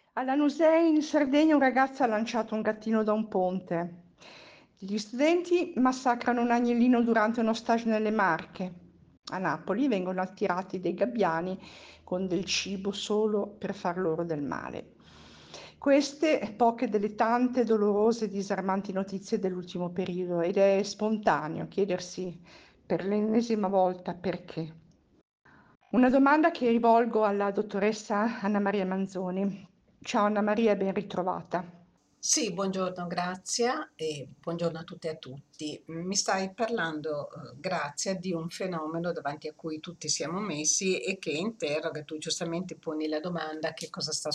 A Lanusei, in Sardegna, un ragazzo ha lanciato un gattino da un ponte. Gli studenti massacrano un agnellino durante uno stage nelle Marche. A Napoli vengono attirati dei gabbiani con del cibo solo per far loro del male. Queste poche delle tante dolorose e disarmanti notizie dell'ultimo periodo ed è spontaneo chiedersi per l'ennesima volta perché. Una domanda che rivolgo alla dottoressa Anna Maria Manzoni. Ciao Anna Maria, ben ritrovata. Sì, buongiorno, grazie e buongiorno a tutte e a tutti. Mi stai parlando, Grazia, di un fenomeno davanti a cui tutti siamo messi e che interroga, tu giustamente poni la domanda che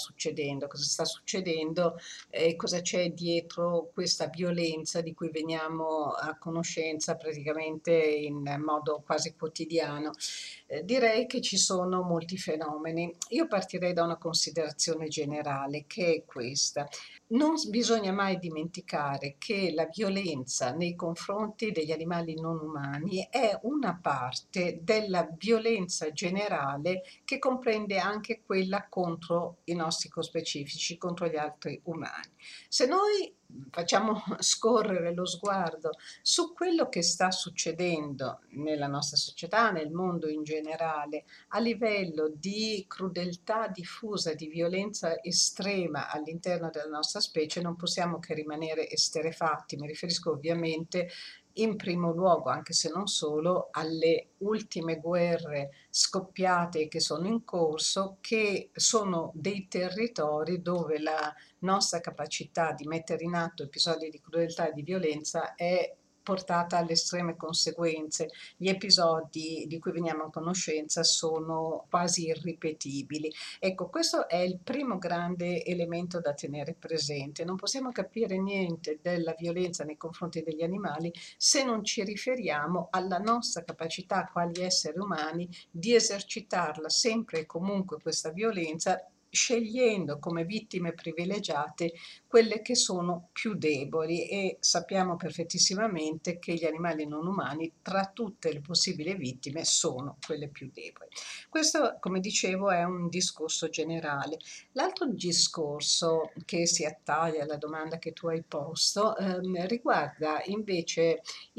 cosa sta succedendo e cosa c'è dietro questa violenza di cui veniamo a conoscenza praticamente in modo quasi quotidiano. Direi che ci sono molti fenomeni. Io partirei da una considerazione generale che è questa. Bisogna mai dimenticare che la violenza nei confronti degli animali non umani è una parte della violenza generale che comprende anche quella contro i nostri cospecifici, contro gli altri umani. Se noi facciamo scorrere lo sguardo su quello che sta succedendo nella nostra società, nel mondo in generale, a livello di crudeltà diffusa, di violenza estrema all'interno della nostra specie, non possiamo che rimanere esterrefatti. Mi riferisco ovviamente in primo luogo, anche se non solo, alle ultime guerre scoppiate e che sono in corso, che sono dei territori dove la nostra capacità di mettere in atto episodi di crudeltà e di violenza è portata alle estreme conseguenze. Gli episodi di cui veniamo a conoscenza sono quasi irripetibili. Ecco, questo è il primo grande elemento da tenere presente. Non possiamo capire niente della violenza nei confronti degli animali se non ci riferiamo alla nostra capacità quali esseri umani di esercitarla sempre e comunque questa violenza scegliendo come vittime privilegiate quelle che sono più deboli e sappiamo perfettissimamente che gli animali non umani tra tutte le possibili vittime sono quelle più deboli. Questo, come dicevo, è un discorso generale. L'altro discorso che si attaglia alla domanda che tu hai posto riguarda invece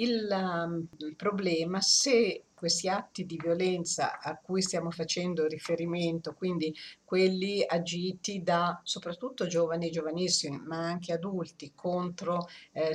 il problema se questi atti di violenza a cui stiamo facendo riferimento, quindi quelli agiti da soprattutto giovani, giovanissimi, ma anche adulti contro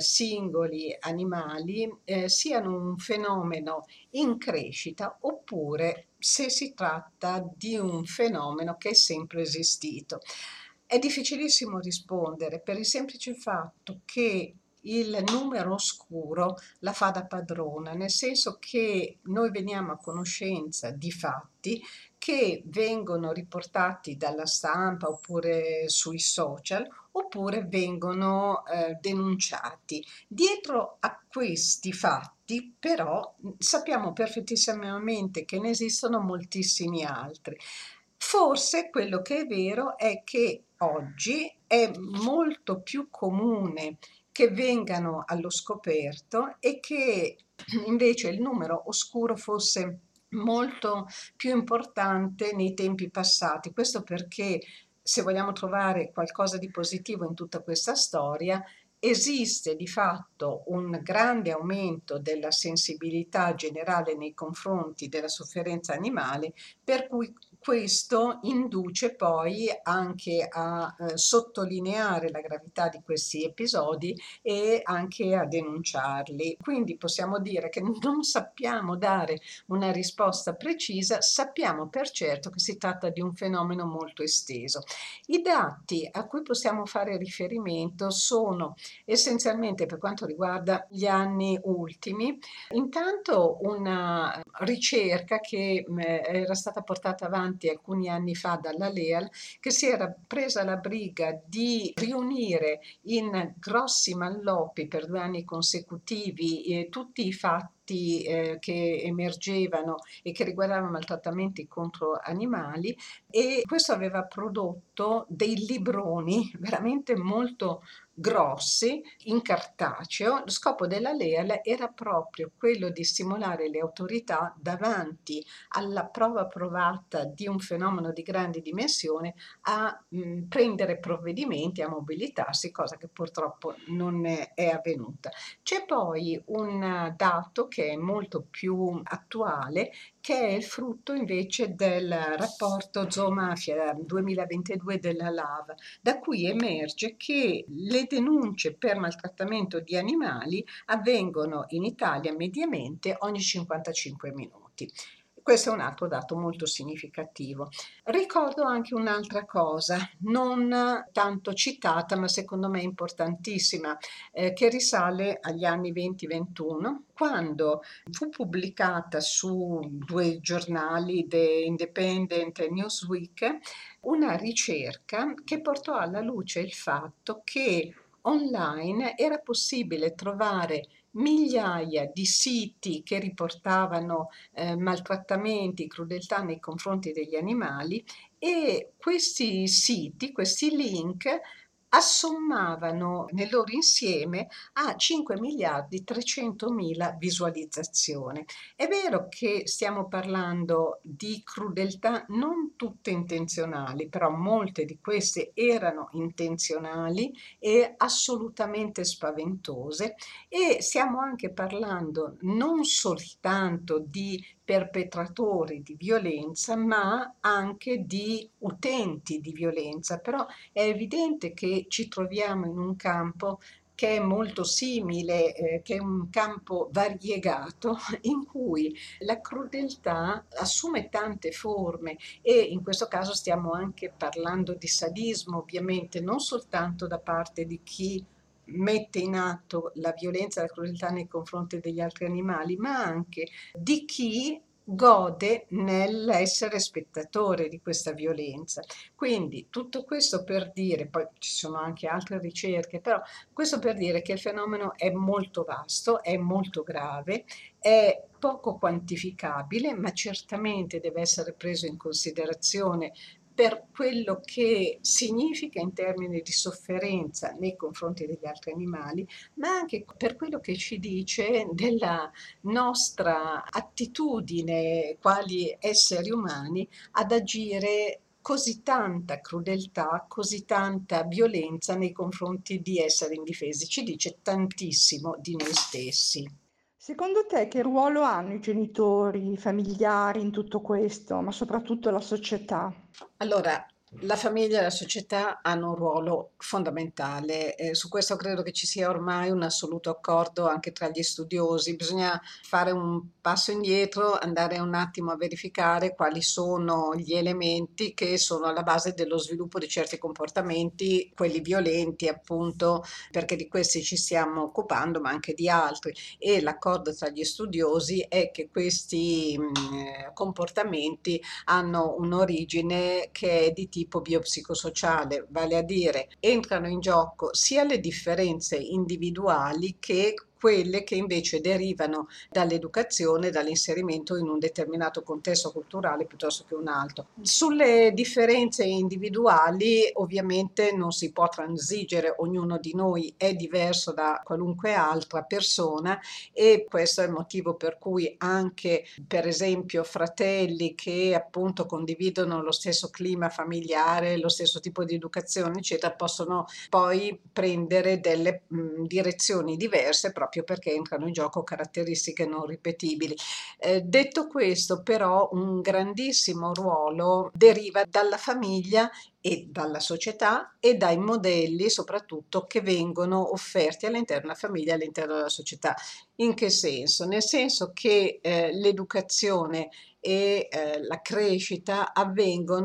singoli animali, siano un fenomeno in crescita oppure se si tratta di un fenomeno che è sempre esistito. È difficilissimo rispondere per il semplice fatto che il numero oscuro la fa da padrona, nel senso che noi veniamo a conoscenza di fatti che vengono riportati dalla stampa oppure sui social oppure vengono denunciati. Dietro a questi fatti però sappiamo perfettissimamente che ne esistono moltissimi altri. Forse quello che è vero è che oggi è molto più comune che vengano allo scoperto e che invece il numero oscuro fosse molto più importante nei tempi passati. Questo perché se vogliamo trovare qualcosa di positivo in tutta questa storia, esiste di fatto un grande aumento della sensibilità generale nei confronti della sofferenza animale, per cui questo induce poi anche a sottolineare la gravità di questi episodi e anche a denunciarli. Quindi possiamo dire che non sappiamo dare una risposta precisa, sappiamo per certo che si tratta di un fenomeno molto esteso. I dati a cui possiamo fare riferimento sono essenzialmente per quanto riguarda gli anni ultimi, intanto una ricerca che era stata portata avanti alcuni anni fa dalla LEAL, che si era presa la briga di riunire in grossi malloppi per 2 anni consecutivi tutti i fatti fatti che emergevano e che riguardavano maltrattamenti contro animali, e questo aveva prodotto dei libroni veramente molto grossi in cartaceo. Lo scopo della LEAL era proprio quello di stimolare le autorità davanti alla prova provata di un fenomeno di grandi dimensioni a prendere provvedimenti, a mobilitarsi, cosa che purtroppo non è avvenuta. C'è poi un dato che è molto più attuale, che è il frutto invece del rapporto Zoomafia 2022 della LAV, da cui emerge che le denunce per maltrattamento di animali avvengono in Italia mediamente ogni 55 minuti. Questo è un altro dato molto significativo. Ricordo anche un'altra cosa, non tanto citata, ma secondo me importantissima, che risale agli anni 20-21, quando fu pubblicata su due giornali, The Independent e Newsweek, una ricerca che portò alla luce il fatto che online era possibile trovare migliaia di siti che riportavano maltrattamenti, crudeltà nei confronti degli animali, e questi siti, questi link assommavano nel loro insieme a 5 miliardi 300 mila visualizzazioni. È vero che stiamo parlando di crudeltà non tutte intenzionali, però molte di queste erano intenzionali e assolutamente spaventose, e stiamo anche parlando non soltanto di perpetratori di violenza, ma anche di utenti di violenza. Però è evidente che ci troviamo in un campo che è molto simile, che è un campo variegato in cui la crudeltà assume tante forme, e in questo caso stiamo anche parlando di sadismo, ovviamente, non soltanto da parte di chi mette in atto la violenza e la crudeltà nei confronti degli altri animali, ma anche di chi gode nell'essere spettatore di questa violenza. Quindi tutto questo per dire, poi ci sono anche altre ricerche, però questo per dire che il fenomeno è molto vasto, è molto grave, è poco quantificabile, ma certamente deve essere preso in considerazione per quello che significa in termini di sofferenza nei confronti degli altri animali, ma anche per quello che ci dice della nostra attitudine quali esseri umani ad agire così tanta crudeltà, così tanta violenza nei confronti di esseri indifesi. Ci dice tantissimo di noi stessi. Secondo te che ruolo hanno i genitori, i familiari in tutto questo, ma soprattutto la società? Allora, la famiglia e la società hanno un ruolo fondamentale, su questo credo che ci sia ormai un assoluto accordo anche tra gli studiosi. Bisogna fare un passo indietro, andare un attimo a verificare quali sono gli elementi che sono alla base dello sviluppo di certi comportamenti, quelli violenti appunto, perché di questi ci stiamo occupando, ma anche di altri. E l'accordo tra gli studiosi è che questi comportamenti hanno un'origine che è di tipo biopsicosociale, vale a dire entrano in gioco sia le differenze individuali che quelle che invece derivano dall'educazione, dall'inserimento in un determinato contesto culturale piuttosto che un altro. Sulle differenze individuali ovviamente non si può transigere, ognuno di noi è diverso da qualunque altra persona, e questo è il motivo per cui anche per esempio fratelli che appunto condividono lo stesso clima familiare, lo stesso tipo di educazione, eccetera, possono poi prendere delle direzioni diverse proprio perché entrano in gioco caratteristiche non ripetibili. Detto questo, però, un grandissimo ruolo deriva dalla famiglia e dalla società e dai modelli soprattutto che vengono offerti all'interno della famiglia e all'interno della società. In che senso? Nel senso che l'educazione e la crescita avvengono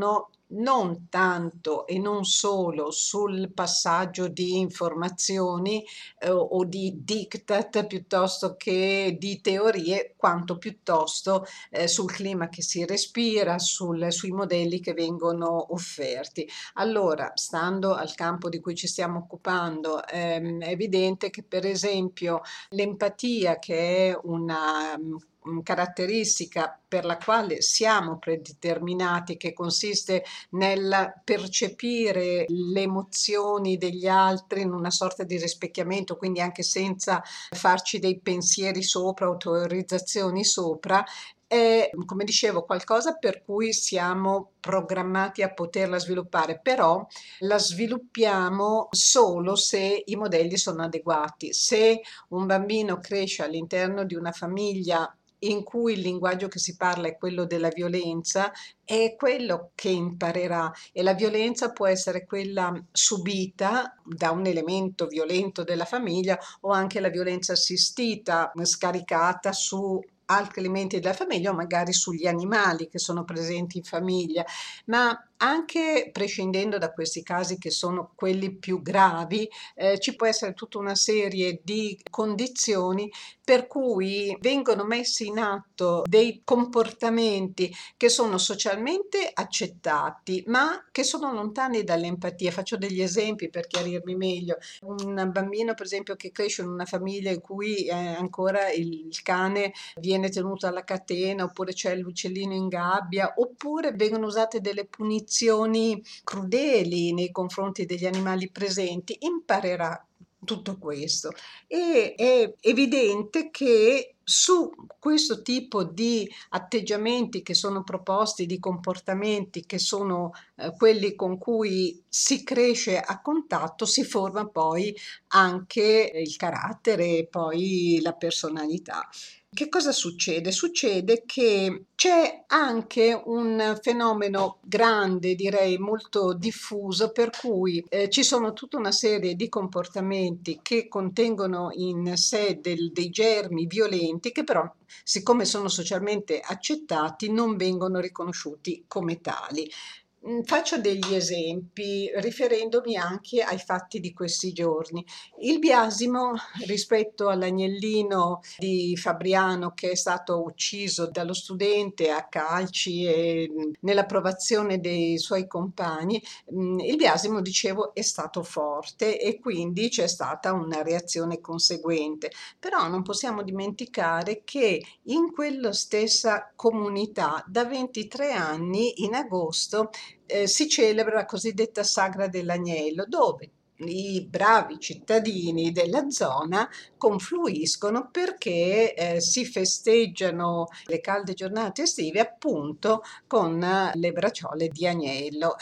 non tanto e non solo sul passaggio di informazioni o di diktat piuttosto che di teorie, quanto piuttosto sul clima che si respira, sui modelli che vengono offerti. Allora, stando al campo di cui ci stiamo occupando, è evidente che per esempio l'empatia, che è una caratteristica per la quale siamo predeterminati, che consiste nel percepire le emozioni degli altri in una sorta di rispecchiamento, quindi anche senza farci dei pensieri sopra o teorizzazioni sopra, è, come dicevo, qualcosa per cui siamo programmati a poterla sviluppare, però la sviluppiamo solo se i modelli sono adeguati. Se un bambino cresce all'interno di una famiglia in cui il linguaggio che si parla è quello della violenza, è quello che imparerà, e la violenza può essere quella subita da un elemento violento della famiglia o anche la violenza assistita, scaricata su altri elementi della famiglia o magari sugli animali che sono presenti in famiglia, ma anche prescindendo da questi casi che sono quelli più gravi, ci può essere tutta una serie di condizioni per cui vengono messi in atto dei comportamenti che sono socialmente accettati, ma che sono lontani dall'empatia. Faccio degli esempi per chiarirmi meglio. Un bambino, per esempio, che cresce in una famiglia in cui ancora il cane viene tenuto alla catena, oppure c'è l'uccellino in gabbia, oppure vengono usate delle punizioni crudeli nei confronti degli animali presenti, imparerà tutto questo. E è evidente che su questo tipo di atteggiamenti che sono proposti, di comportamenti che sono quelli con cui si cresce a contatto, si forma poi anche il carattere e poi la personalità. Che cosa succede? Succede che c'è anche un fenomeno grande, direi molto diffuso, per cui ci sono tutta una serie di comportamenti che contengono in sé dei germi violenti che però, siccome sono socialmente accettati, non vengono riconosciuti come tali. Faccio degli esempi riferendomi anche ai fatti di questi giorni. Il biasimo rispetto all'agnellino di Fabriano che è stato ucciso dallo studente a calci e nell'approvazione dei suoi compagni, il biasimo, dicevo, è stato forte e quindi c'è stata una reazione conseguente. Però non possiamo dimenticare che in quella stessa comunità da 23 anni in agosto si celebra la cosiddetta Sagra dell'Agnello, dove i bravi cittadini della zona confluiscono perché si festeggiano le calde giornate estive appunto con le bracciole di agnello.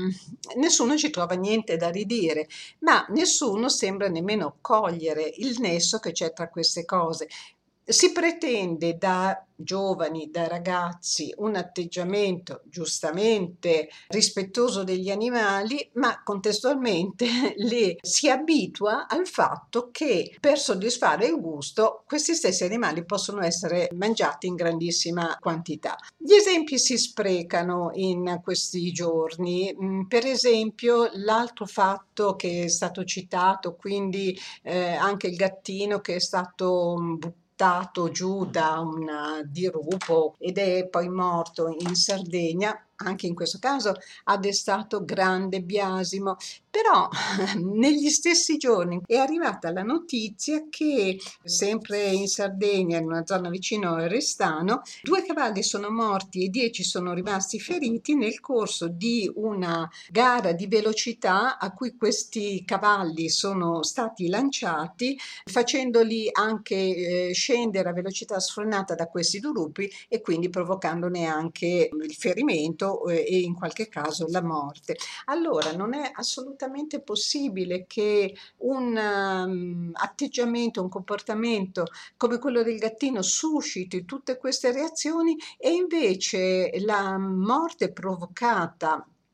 Nessuno ci trova niente da ridire, ma nessuno sembra nemmeno cogliere il nesso che c'è tra queste cose. Si pretende da giovani, da ragazzi, un atteggiamento giustamente rispettoso degli animali, ma contestualmente li si abitua al fatto che per soddisfare il gusto questi stessi animali possono essere mangiati in grandissima quantità. Gli esempi si sprecano in questi giorni. Per esempio, l'altro fatto che è stato citato, quindi anche il gattino che è stato buttato giù da un dirupo ed è poi morto in Sardegna, anche in questo caso ha destato grande biasimo, però negli stessi giorni è arrivata la notizia che sempre in Sardegna, in una zona vicino a Restano, 2 cavalli sono morti e 10 sono rimasti feriti nel corso di una gara di velocità a cui questi cavalli sono stati lanciati, facendoli anche scendere a velocità sfrenata da questi dirupi e quindi provocandone anche il ferimento e in qualche caso la morte. Allora, non è assolutamente possibile che un atteggiamento, un comportamento come quello del gattino susciti tutte queste reazioni e invece la morte provocata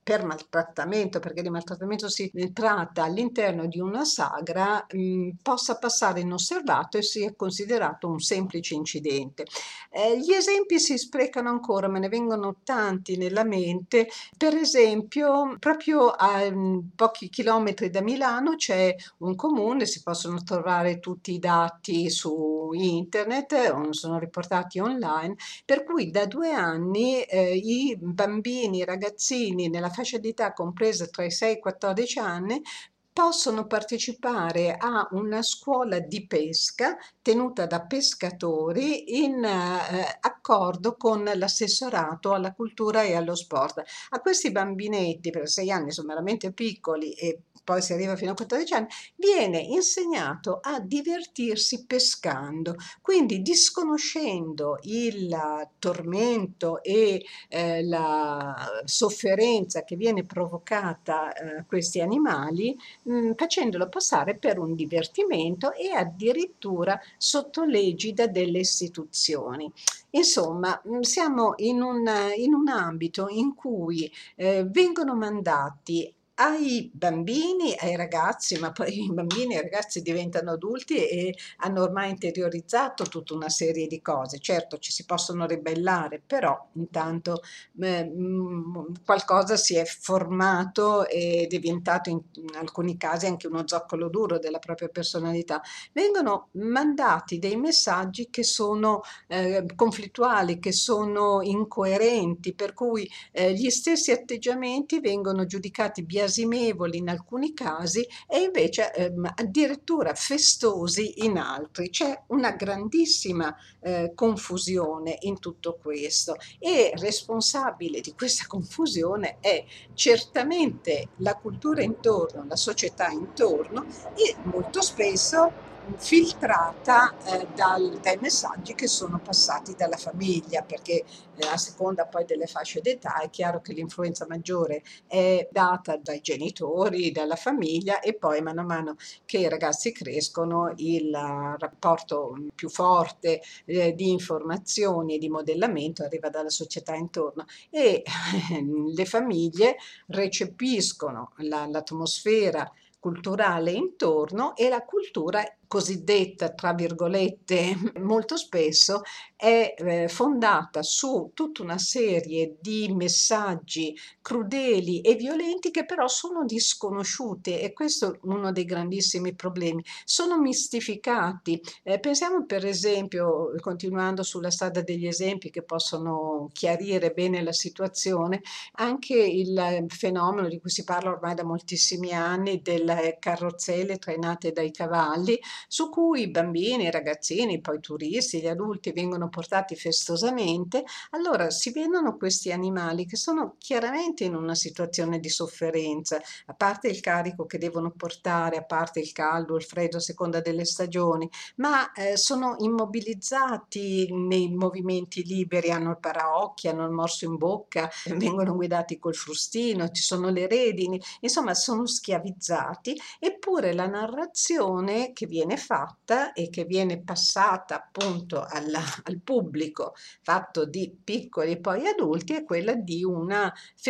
per maltrattamento, perché di maltrattamento si tratta all'interno di una sagra, possa passare inosservato e sia considerato un semplice incidente. Gli esempi si sprecano ancora, me ne vengono tanti nella mente. Per esempio, proprio a pochi chilometri da Milano c'è un comune, si possono trovare tutti i dati su internet, sono riportati online, per cui da 2 anni i bambini, i ragazzini nella fascia d'età compresa tra i 6 e i 14 anni possono partecipare a una scuola di pesca tenuta da pescatori in accordo con l'assessorato alla cultura e allo sport. A questi bambinetti, per 6 anni, sono veramente piccoli e poi si arriva fino a 14 anni, viene insegnato a divertirsi pescando, quindi disconoscendo il tormento e la sofferenza che viene provocata a questi animali, facendolo passare per un divertimento e addirittura sotto l'egida delle istituzioni. Insomma, siamo in un ambito in cui vengono mandati ai bambini, ai ragazzi, ma poi i bambini e i ragazzi diventano adulti e hanno ormai interiorizzato tutta una serie di cose. Certo, ci si possono ribellare, però intanto qualcosa si è formato ed è diventato in alcuni casi anche uno zoccolo duro della propria personalità. Vengono mandati dei messaggi che sono conflittuali, che sono incoerenti, per cui gli stessi atteggiamenti vengono giudicati biasimevoli in alcuni casi e invece addirittura festosi in altri. C'è una grandissima confusione in tutto questo e responsabile di questa confusione è certamente la cultura intorno, la società intorno e molto spesso filtrata dai messaggi che sono passati dalla famiglia, perché a seconda poi delle fasce d'età è chiaro che l'influenza maggiore è data dai genitori, dalla famiglia e poi mano a mano che i ragazzi crescono il rapporto più forte di informazioni e di modellamento arriva dalla società intorno e le famiglie recepiscono l'atmosfera culturale intorno e la cultura cosiddetta, tra virgolette, molto spesso è fondata su tutta una serie di messaggi crudeli e violenti che però sono disconosciuti e questo è uno dei grandissimi problemi. Sono mistificati. Pensiamo per esempio, continuando sulla strada degli esempi che possono chiarire bene la situazione, anche il fenomeno di cui si parla ormai da moltissimi anni delle carrozzelle trainate dai cavalli, su cui i bambini, i ragazzini, poi i turisti, gli adulti vengono portati festosamente. Allora si vedono questi animali che sono chiaramente in una situazione di sofferenza, a parte il carico che devono portare, a parte il caldo, il freddo a seconda delle stagioni, ma sono immobilizzati nei movimenti liberi, hanno il paraocchi, hanno il morso in bocca, vengono guidati col frustino, ci sono le redini, insomma sono schiavizzati, eppure la narrazione che viene fatta e che viene passata appunto al pubblico, fatto di piccoli e poi adulti, è quella di una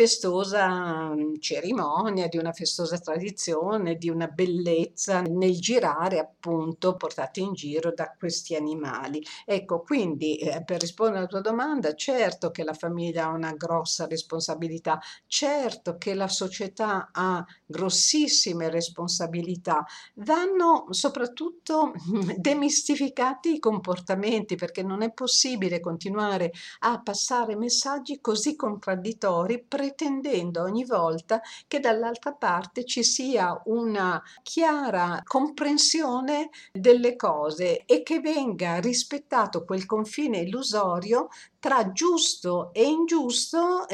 festosa cerimonia, di una festosa tradizione, di una bellezza nel girare appunto portati in giro da questi animali. Ecco, quindi per rispondere alla tua domanda, certo che la famiglia ha una grossa responsabilità, certo che la società ha grossissime responsabilità, vanno soprattutto demistificati i comportamenti perché non è possibile continuare a passare messaggi così contraddittori pretendendo ogni volta che dall'altra parte ci sia una chiara comprensione delle cose e che venga rispettato quel confine illusorio tra giusto e ingiusto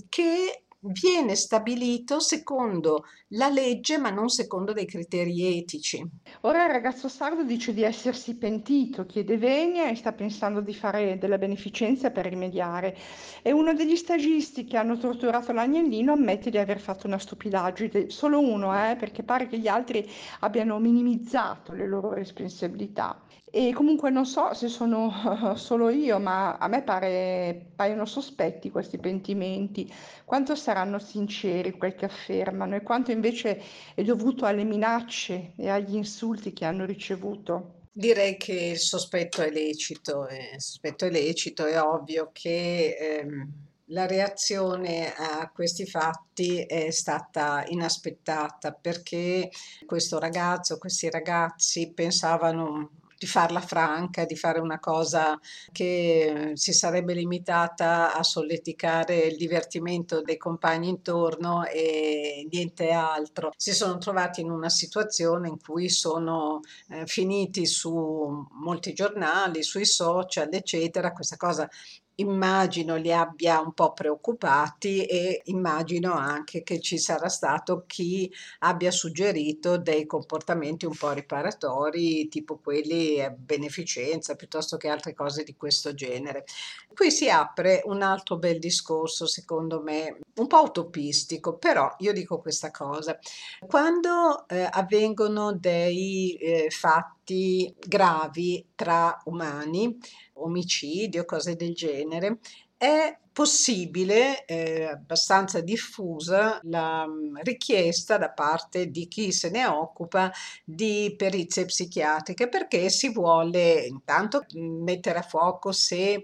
che viene stabilito secondo la legge ma non secondo dei criteri etici. Ora il ragazzo sardo dice di essersi pentito, chiede venia e sta pensando di fare della beneficenza per rimediare. E uno degli stagisti che hanno torturato l'agnellino ammette di aver fatto una stupidaggine, solo uno, perché pare che gli altri abbiano minimizzato le loro responsabilità. E comunque non so se sono solo io, ma a me paiono sospetti questi pentimenti. Quanto saranno sinceri quel che affermano e quanto invece è dovuto alle minacce e agli insulti che hanno ricevuto. Direi che il sospetto è lecito, è ovvio che la reazione a questi fatti è stata inaspettata perché questo ragazzo, questi ragazzi pensavano di farla franca, di fare una cosa che si sarebbe limitata a solleticare il divertimento dei compagni intorno e niente altro. Si sono trovati in una situazione in cui sono finiti su molti giornali, sui social, eccetera. Questa cosa immagino li abbia un po' preoccupati e immagino anche che ci sarà stato chi abbia suggerito dei comportamenti un po' riparatori, tipo quelli a beneficenza, piuttosto che altre cose di questo genere. Qui si apre un altro bel discorso, secondo me, un po' utopistico, però io dico questa cosa. Quando avvengono dei fatti gravi tra umani, omicidio, cose del genere, è possibile, abbastanza diffusa, la richiesta da parte di chi se ne occupa di perizie psichiatriche perché si vuole intanto mettere a fuoco se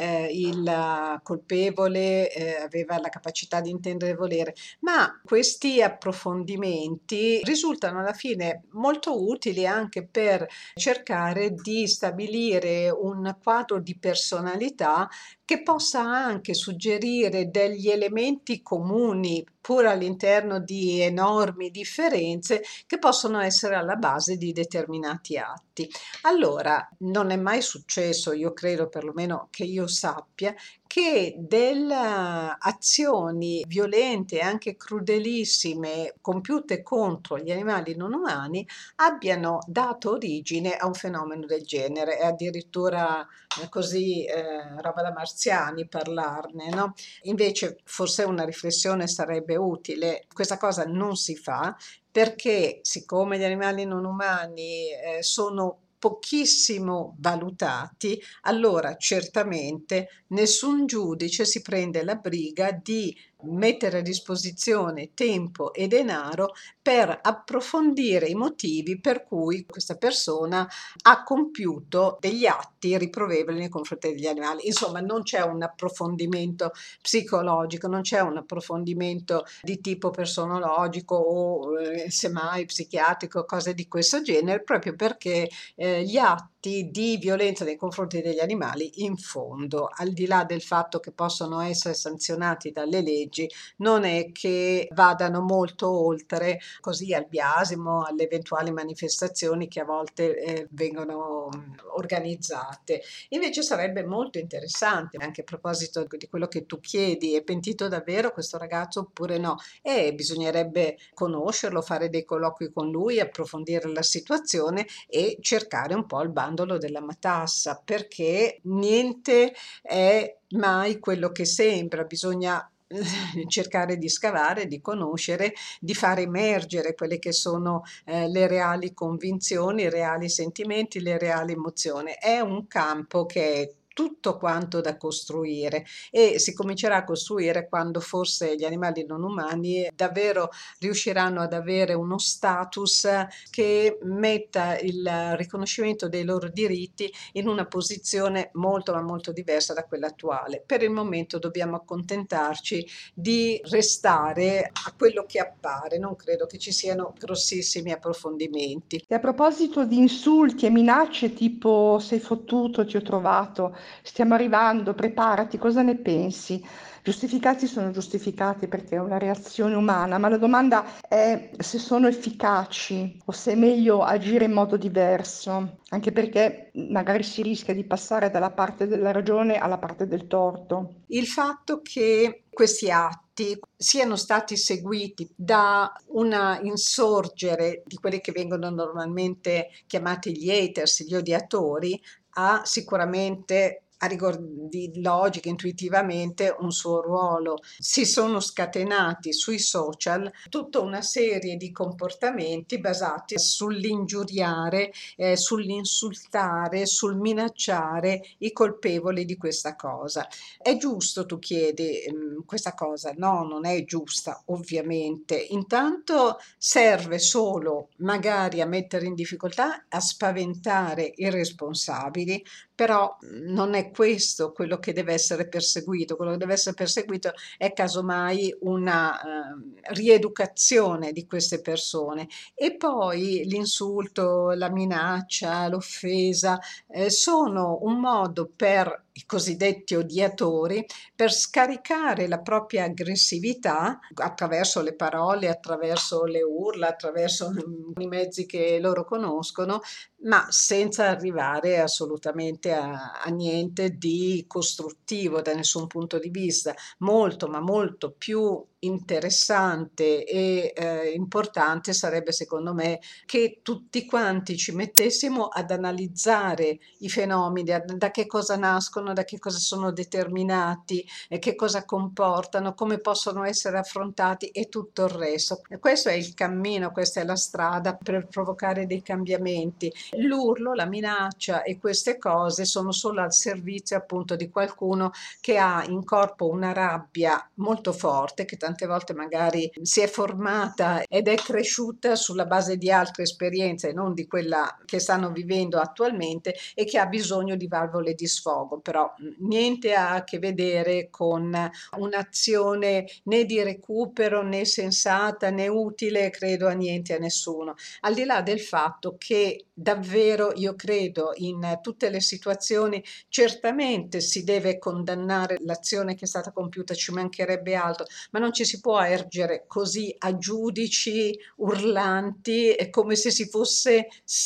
il colpevole aveva la capacità di intendere e volere, ma questi approfondimenti risultano alla fine molto utili anche per cercare di stabilire un quadro di personalità che possa anche suggerire degli elementi comuni, pur all'interno di enormi differenze, che possono essere alla base di determinati atti. Allora, non è mai successo, io credo perlomeno che io sappia, che delle azioni violente e anche crudelissime compiute contro gli animali non umani abbiano dato origine a un fenomeno del genere. È addirittura così roba da marziani parlarne, no? Invece forse una riflessione sarebbe utile. Questa cosa non si fa perché siccome gli animali non umani sono pochissimo valutati, allora certamente nessun giudice si prende la briga di mettere a disposizione tempo e denaro per approfondire i motivi per cui questa persona ha compiuto degli atti riprovevoli nei confronti degli animali. Insomma, non c'è un approfondimento psicologico, non c'è un approfondimento di tipo personologico o semmai psichiatrico, cose di questo genere, proprio perché gli atti di violenza nei confronti degli animali, in fondo, al di là del fatto che possono essere sanzionati dalle leggi, non è che vadano molto oltre così al biasimo, alle eventuali manifestazioni che a volte vengono organizzate. Invece sarebbe molto interessante, anche a proposito di quello che tu chiedi, è pentito davvero questo ragazzo oppure no? E bisognerebbe conoscerlo, fare dei colloqui con lui, approfondire la situazione e cercare un po' il bandolo della matassa, perché niente è mai quello che sembra, bisogna cercare di scavare, di conoscere, di far emergere quelle che sono le reali convinzioni, i reali sentimenti, le reali emozioni. È un campo che è tutto quanto da costruire e si comincerà a costruire quando forse gli animali non umani davvero riusciranno ad avere uno status che metta il riconoscimento dei loro diritti in una posizione molto ma molto diversa da quella attuale. Per il momento dobbiamo accontentarci di restare a quello che appare, non credo che ci siano grossissimi approfondimenti. E a proposito di insulti e minacce tipo sei fottuto, ti ho trovato, stiamo arrivando, preparati, cosa ne pensi? Giustificati sono giustificati perché è una reazione umana, ma la domanda è se sono efficaci o se è meglio agire in modo diverso, anche perché magari si rischia di passare dalla parte della ragione alla parte del torto. Il fatto che questi atti siano stati seguiti da una insorgere di quelli che vengono normalmente chiamati gli haters, gli odiatori, ha sicuramente a rigor di logica, intuitivamente, un suo ruolo. Si sono scatenati sui social tutta una serie di comportamenti basati sull'ingiuriare, sull'insultare, sul minacciare i colpevoli di questa cosa. È giusto, tu chiedi, questa cosa? No, non è giusta, ovviamente. Intanto serve solo magari a mettere in difficoltà, a spaventare i responsabili, però non è questo quello che deve essere perseguito. Quello che deve essere perseguito è casomai una rieducazione di queste persone. E poi l'insulto, la minaccia, l'offesa sono un modo per i cosiddetti odiatori per scaricare la propria aggressività attraverso le parole, attraverso le urla, attraverso i mezzi che loro conoscono, ma senza arrivare assolutamente a niente di costruttivo da nessun punto di vista. Molto, ma molto più interessante e importante sarebbe, secondo me, che tutti quanti ci mettessimo ad analizzare i fenomeni, da che cosa nascono, da che cosa sono determinati, che cosa comportano, come possono essere affrontati e tutto il resto. E questo è il cammino, questa è la strada per provocare dei cambiamenti. L'urlo, la minaccia e queste cose sono solo al servizio appunto di qualcuno che ha in corpo una rabbia molto forte, che tante volte magari si è formata ed è cresciuta sulla base di altre esperienze e non di quella che stanno vivendo attualmente, e che ha bisogno di valvole di sfogo, però niente ha a che vedere con un'azione né di recupero né sensata né utile, credo, a niente, a nessuno. Al di là del fatto che davvero io credo in tutte le situazioni certamente si deve condannare l'azione che è stata compiuta, ci mancherebbe altro, ma non ci si può ergere così a giudici urlanti, è come se si fosse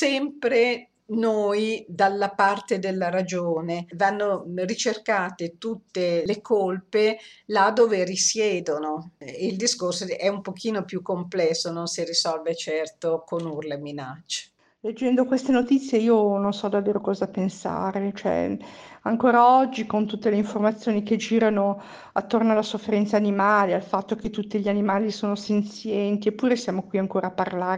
sempre noi dalla parte della ragione. Vanno ricercate tutte le colpe là dove risiedono. Il discorso è un pochino più complesso, non si risolve certo con urla e minacce. Leggendo queste notizie io non so davvero cosa pensare, cioè ancora oggi con tutte le informazioni che girano attorno alla sofferenza animale, al fatto che tutti gli animali sono senzienti, eppure siamo qui ancora a parlare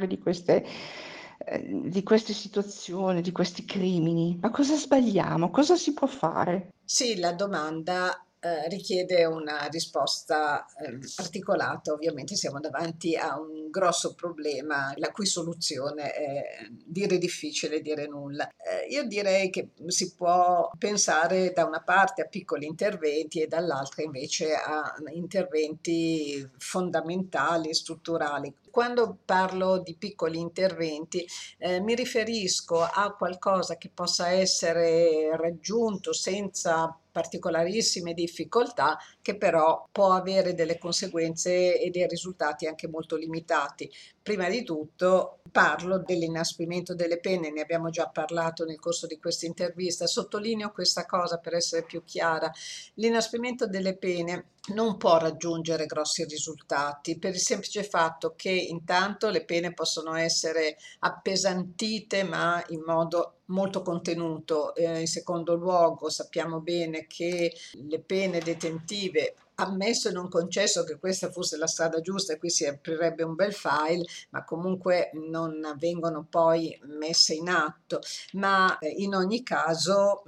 di queste situazioni, di questi crimini. Ma cosa sbagliamo? Cosa si può fare? Sì, la domanda richiede una risposta articolata. Ovviamente siamo davanti a un grosso problema, la cui soluzione è dire difficile, dire nulla. Io direi che si può pensare da una parte a piccoli interventi e dall'altra invece a interventi fondamentali, strutturali. Quando parlo di piccoli interventi, mi riferisco a qualcosa che possa essere raggiunto senza particolarissime difficoltà, che però può avere delle conseguenze e dei risultati anche molto limitati. Prima di tutto parlo dell'inasprimento delle pene, ne abbiamo già parlato nel corso di questa intervista. Sottolineo questa cosa per essere più chiara: l'inasprimento delle pene non può raggiungere grossi risultati per il semplice fatto che intanto le pene possono essere appesantite, ma in modo molto contenuto. In secondo luogo, sappiamo bene che le pene detentive, ammesso e non concesso che questa fosse la strada giusta, e qui si aprirebbe un bel file, ma comunque non vengono poi messe in atto. Ma in ogni caso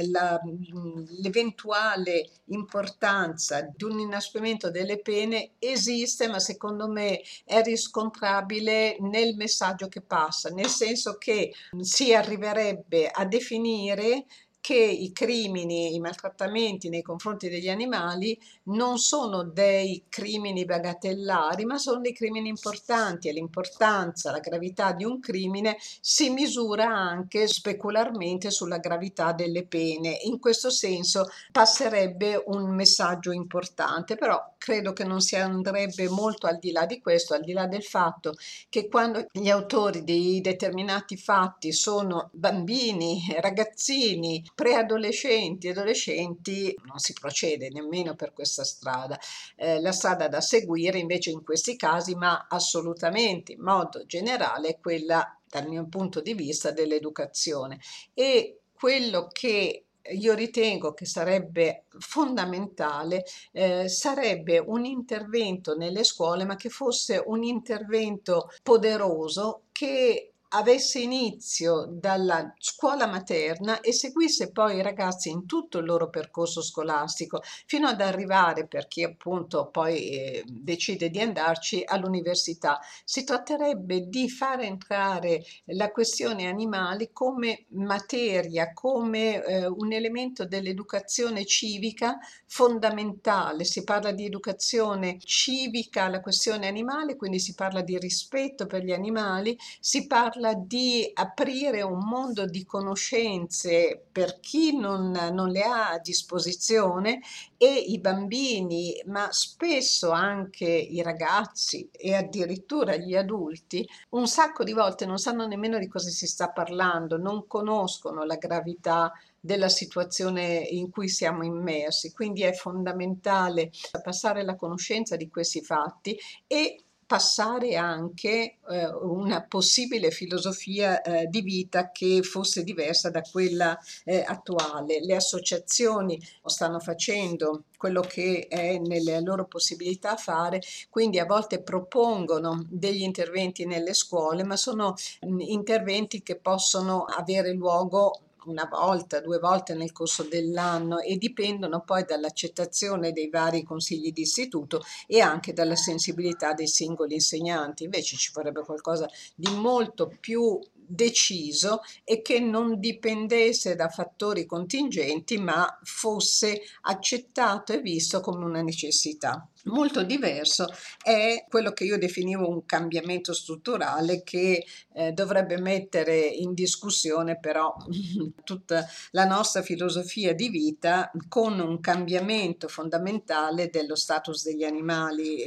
l'eventuale importanza di un inasprimento delle pene esiste, ma secondo me è riscontrabile nel messaggio che passa, nel senso che si arriverebbe a definire che i crimini, i maltrattamenti nei confronti degli animali non sono dei crimini bagatellari, ma sono dei crimini importanti, e l'importanza, la gravità di un crimine si misura anche specularmente sulla gravità delle pene. In questo senso passerebbe un messaggio importante, però credo che non si andrebbe molto al di là di questo, al di là del fatto che quando gli autori di determinati fatti sono bambini, ragazzini, preadolescenti, adolescenti, non si procede nemmeno per questa strada. La strada da seguire invece in questi casi, ma assolutamente in modo generale, è quella dal mio punto di vista dell'educazione. E quello che io ritengo che sarebbe fondamentale, sarebbe un intervento nelle scuole, ma che fosse un intervento poderoso che avesse inizio dalla scuola materna e seguisse poi i ragazzi in tutto il loro percorso scolastico, fino ad arrivare, per chi appunto poi decide di andarci, all'università. Si tratterebbe di far entrare la questione animali come materia, come un elemento dell'educazione civica fondamentale. Si parla di educazione civica alla questione animale, quindi si parla di rispetto per gli animali, si parla di aprire un mondo di conoscenze per chi non le ha a disposizione, e i bambini, ma spesso anche i ragazzi e addirittura gli adulti, un sacco di volte non sanno nemmeno di cosa si sta parlando, non conoscono la gravità della situazione in cui siamo immersi, quindi è fondamentale passare la conoscenza di questi fatti e passare anche una possibile filosofia di vita che fosse diversa da quella attuale. Le associazioni stanno facendo quello che è nelle loro possibilità fare, quindi a volte propongono degli interventi nelle scuole, ma sono interventi che possono avere luogo una volta, due volte nel corso dell'anno e dipendono poi dall'accettazione dei vari consigli di istituto e anche dalla sensibilità dei singoli insegnanti. Invece ci vorrebbe qualcosa di molto più deciso e che non dipendesse da fattori contingenti, ma fosse accettato e visto come una necessità. Molto diverso è quello che io definivo un cambiamento strutturale che dovrebbe mettere in discussione però tutta la nostra filosofia di vita, con un cambiamento fondamentale dello status degli animali.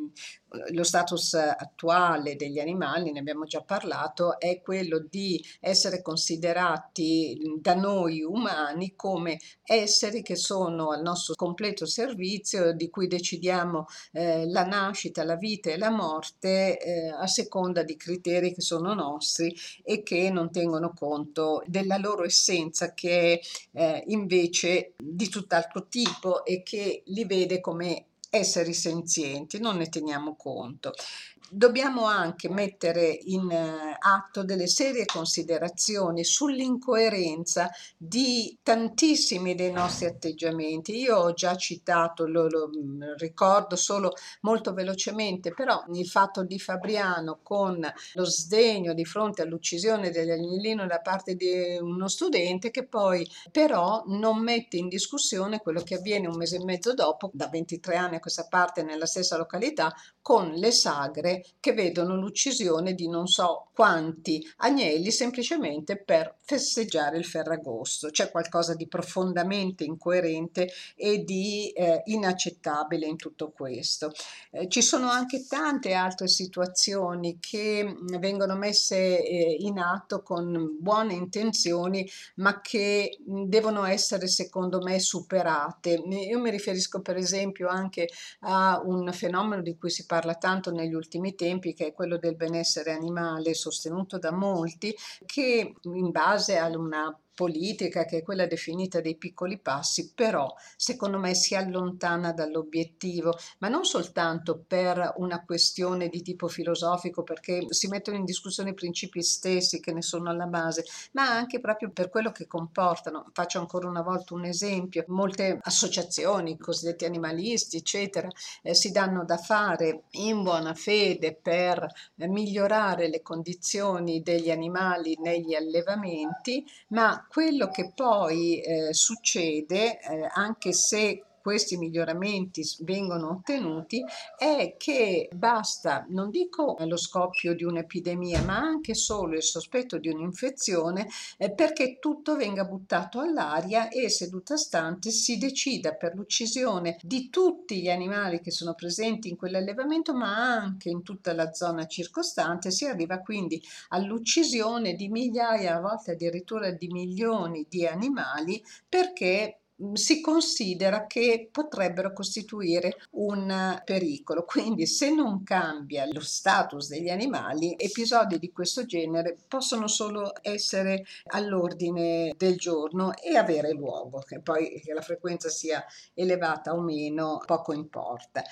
Lo status attuale degli animali, ne abbiamo già parlato, è quello di essere considerati da noi umani come esseri che sono al nostro completo servizio, di cui decidiamo la nascita, la vita e la morte a seconda di criteri che sono nostri e che non tengono conto della loro essenza, che è invece di tutt'altro tipo e che li vede come esseri senzienti, non ne teniamo conto. Dobbiamo anche mettere in atto delle serie considerazioni sull'incoerenza di tantissimi dei nostri atteggiamenti. Io ho già citato, lo ricordo solo molto velocemente, però il fatto di Fabriano con lo sdegno di fronte all'uccisione dell'agnellino da parte di uno studente, che poi però non mette in discussione quello che avviene un mese e mezzo dopo, da 23 anni a questa parte, nella stessa località, con le sagre che vedono l'uccisione di non so quanti agnelli semplicemente per festeggiare il Ferragosto. C'è qualcosa di profondamente incoerente e di inaccettabile in tutto questo. Ci sono anche tante altre situazioni che vengono messe in atto con buone intenzioni, ma che devono essere, secondo me, superate. Io mi riferisco per esempio anche a un fenomeno di cui si parla tanto negli ultimi tempi, che è quello del benessere animale, sostenuto da molti, che in base a una politica che è quella definita dei piccoli passi, però secondo me si allontana dall'obiettivo, ma non soltanto per una questione di tipo filosofico, perché si mettono in discussione i principi stessi che ne sono alla base, ma anche proprio per quello che comportano. Faccio ancora una volta un esempio: molte associazioni, cosiddetti animalisti, eccetera, si danno da fare in buona fede per migliorare le condizioni degli animali negli allevamenti, ma quello che poi succede, anche se questi miglioramenti vengono ottenuti, è che basta, non dico lo scoppio di un'epidemia, ma anche solo il sospetto di un'infezione, perché tutto venga buttato all'aria e seduta stante si decida per l'uccisione di tutti gli animali che sono presenti in quell'allevamento, ma anche in tutta la zona circostante. Si arriva quindi all'uccisione di migliaia, a volte addirittura di milioni di animali, perché si considera che potrebbero costituire un pericolo. Quindi se non cambia lo status degli animali, episodi di questo genere possono solo essere all'ordine del giorno e avere luogo, che poi che la frequenza sia elevata o meno, poco importa.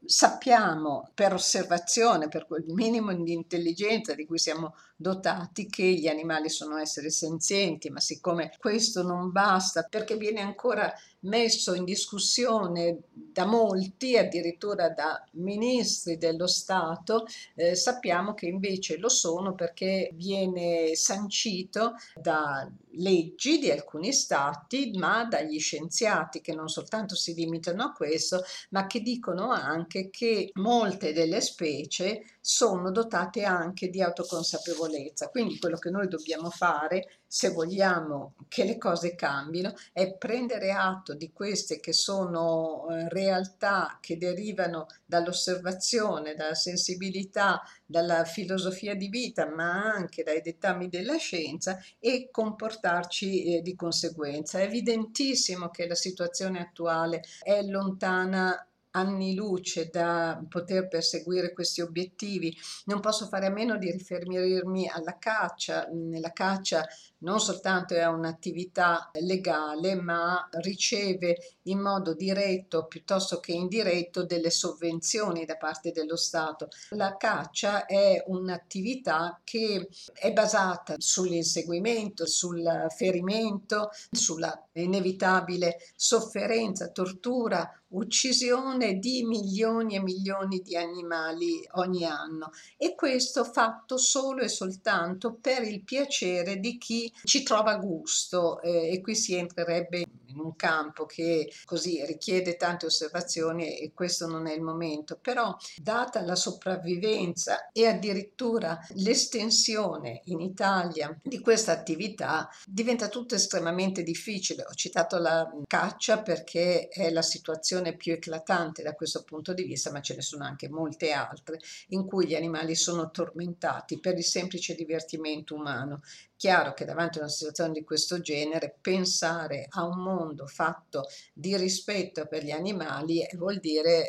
Sappiamo per osservazione, per quel minimo di intelligenza di cui siamo dotati, che gli animali sono esseri senzienti, ma siccome questo non basta, perché viene ancora messo in discussione da molti, addirittura da ministri dello Stato, sappiamo che invece lo sono perché viene sancito da leggi di alcuni stati, ma dagli scienziati che non soltanto si limitano a questo, ma che dicono anche che molte delle specie sono dotate anche di autoconsapevolezza. Quindi quello che noi dobbiamo fare, se vogliamo che le cose cambino, è prendere atto di queste che sono realtà che derivano dall'osservazione, dalla sensibilità, dalla filosofia di vita, ma anche dai dettami della scienza e comportarci di conseguenza. È evidentissimo che la situazione attuale è lontana anni luce da poter perseguire questi obiettivi. Non posso fare a meno di riferirmi alla caccia. La caccia non soltanto è un'attività legale, ma riceve in modo diretto piuttosto che indiretto delle sovvenzioni da parte dello Stato. La caccia è un'attività che è basata sull'inseguimento, sul ferimento, sulla inevitabile sofferenza, tortura, uccisione di milioni e milioni di animali ogni anno, e questo fatto solo e soltanto per il piacere di chi ci trova gusto, e qui si entrerebbe in un campo che così richiede tante osservazioni e questo non è il momento, però data la sopravvivenza e addirittura l'estensione in Italia di questa attività diventa tutto estremamente difficile. Ho citato la caccia perché è la situazione più eclatante da questo punto di vista, ma ce ne sono anche molte altre in cui gli animali sono tormentati per il semplice divertimento umano. Chiaro che davanti a una situazione di questo genere pensare a un mondo fatto di rispetto per gli animali vuol dire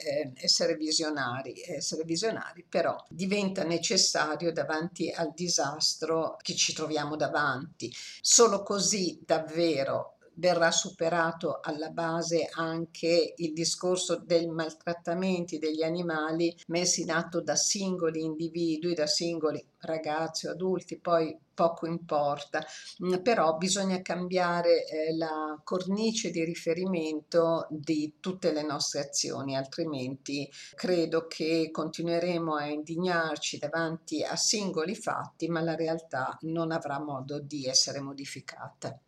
essere visionari, però diventa necessario davanti al disastro che ci troviamo davanti. Solo così davvero verrà superato alla base anche il discorso dei maltrattamenti degli animali messi in atto da singoli individui, da singoli ragazzi o adulti, poi poco importa, però bisogna cambiare la cornice di riferimento di tutte le nostre azioni, altrimenti credo che continueremo a indignarci davanti a singoli fatti, ma la realtà non avrà modo di essere modificata.